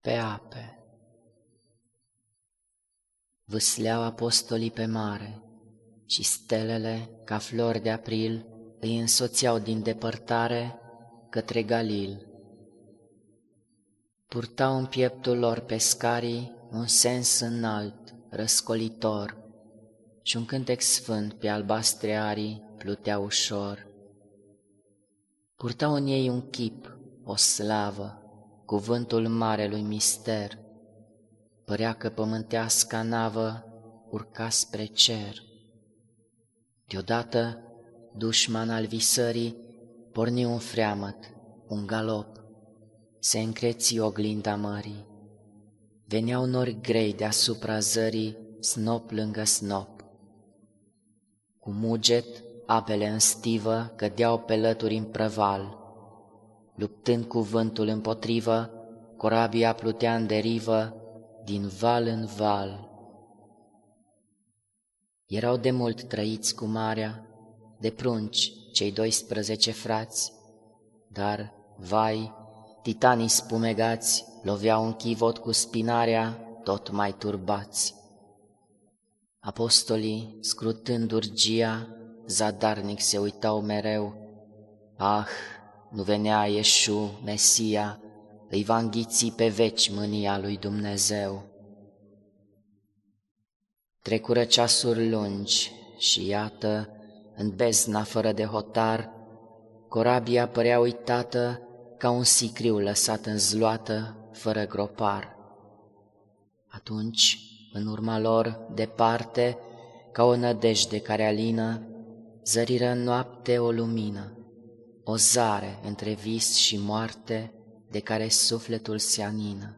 pe ape. Vâsleau apostolii pe mare și stelele, ca flori de april, îi însoțeau din depărtare către Galil. Purtau în pieptul lor pescarii un sens înalt, răscolitor, și un cântec sfânt pe albastre arii plutea ușor. Purtau în ei un chip, o slavă, cuvântul marelui mister, părea că pământeasca navă urca spre cer. Deodată, dușman al visării, porni un freamăt, un galop, se încreți oglinda mării. Veneau nori grei deasupra zării, snop lângă snop. Cu muget, apele în stivă cădeau pe lături în prăval. Luptând cu vântul împotrivă, corabia plutea în derivă, din val în val. Erau de mult trăiți cu marea, de prunci cei 12 frați, dar, vai, titanii spumegați loveau în chivot cu spinarea, tot mai turbați. Apostolii, scrutând urgia, zadarnic se uitau mereu. Ah, nu venea Ieșu, Mesia, îi va înghiți pe veci mânia lui Dumnezeu. Trecură ceasuri lungi și iată, în bezna fără de hotar, corabia părea uitată ca un sicriu lăsat în zloată, fără gropar. Atunci, în urma lor, departe, ca o nădejde care alină, zăriră în noapte o lumină, o zare între vis și moarte, de care sufletul se anină.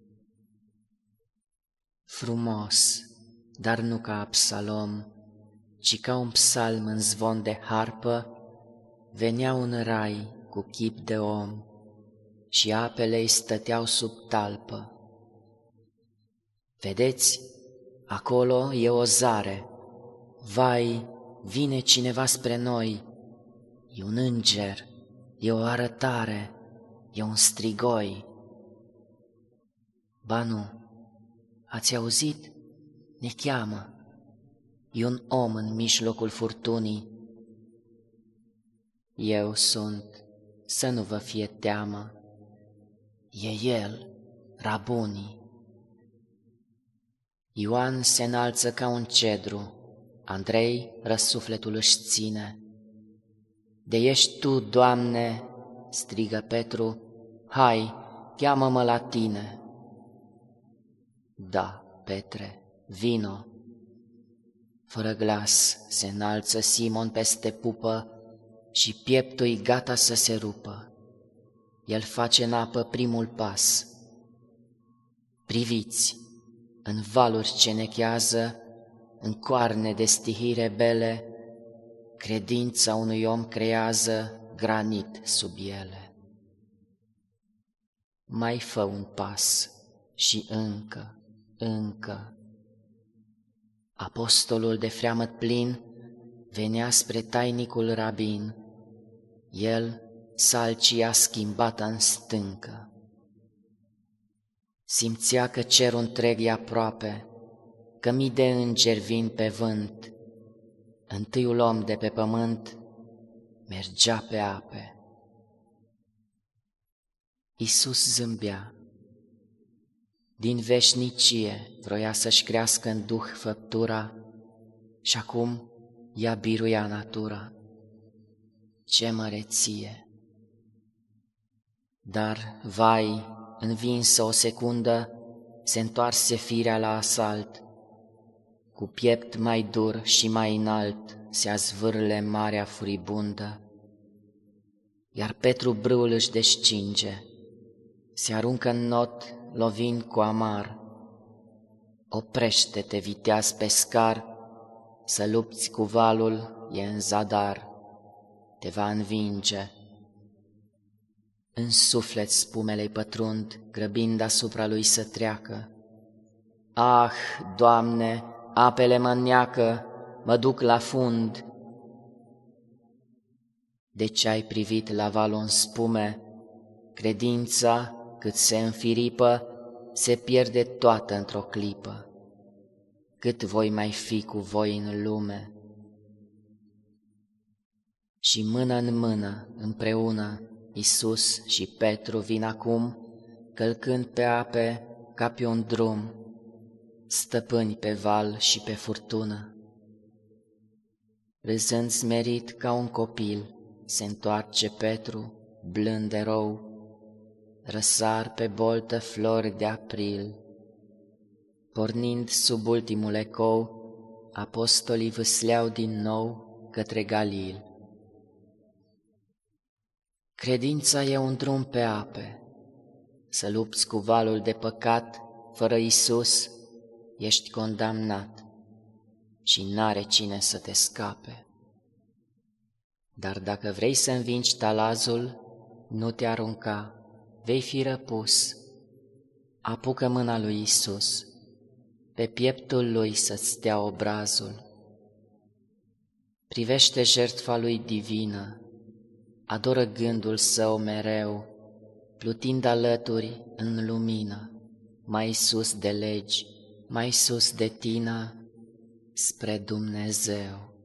Frumos, dar nu ca Absalom, ci ca un psalm în zvon de harpă, veneau în rai cu chip de om și apele-i stăteau sub talpă. Vedeți, acolo e o zare, vai, vine cineva spre noi, e un înger, e o arătare, e un strigoi. Ba nu, ați auzit? Ne cheamă, e un om în mijlocul furtunii. Eu sunt, să nu vă fie teamă, e el, Rabuni. Ioan se înalță ca un cedru, Andrei răsufletul își ține. De ești tu, Doamne, strigă Petru, hai, cheamă-mă la tine. Da, Petre, vino. Fără glas se înalță Simon peste pupă și pieptul-i gata să se rupă. El face în apă primul pas. Priviți, în valuri ce nechează, în coarne de stihii rebele, credința unui om creează granit sub ele. Mai fă un pas și încă. Apostolul de freamăt plin venea spre tainicul rabin. El salcia schimbată în stâncă. Simțea că cerul întreg e aproape, că mii de îngeri vin pe vânt. Întâiul om de pe pământ mergea pe ape. Iisus zâmbea. Din veșnicie vroia să-și crească în duh făptura și acum ea biruia natura. Ce măreție! Dar, vai, învinsă o secundă, se întoarse firea la asalt. Cu piept mai dur și mai înalt se azvârle marea furibundă. Iar Petru brâul își descinge, se aruncă în not, lovind cu amar. Oprește-te, viteaz pescar, să lupți cu valul e în zadar, te va învinge. În suflet spumele-i pătrund, grăbind asupra lui să treacă. Ah, Doamne, apele mă înneacă, mă duc la fund. De ce ai privit la valul în spume? Credința, cât se înfiripă, se pierde toată într-o clipă. Cât voi mai fi cu voi în lume? Și mână în mână, împreună, Iisus și Petru vin acum, călcând pe ape ca pe un drum, stăpâni pe val și pe furtună. Râzând smerit ca un copil, se întoarce Petru, blând de rou, răsar pe boltă flori de april. Pornind sub ultimul ecou, apostolii vâsleau din nou către Galil. Credința e un drum pe ape, să lupți cu valul de păcat, fără Iisus, ești condamnat și n-are cine să te scape. Dar dacă vrei să învingi talazul, nu te arunca, vei fi răpus. Apucă mâna lui Iisus, pe pieptul lui să-ți stea obrazul. Privește jertfa lui divină, adoră gândul său mereu, plutind alături în lumină, mai sus de legi, mai sus de tine, spre Dumnezeu.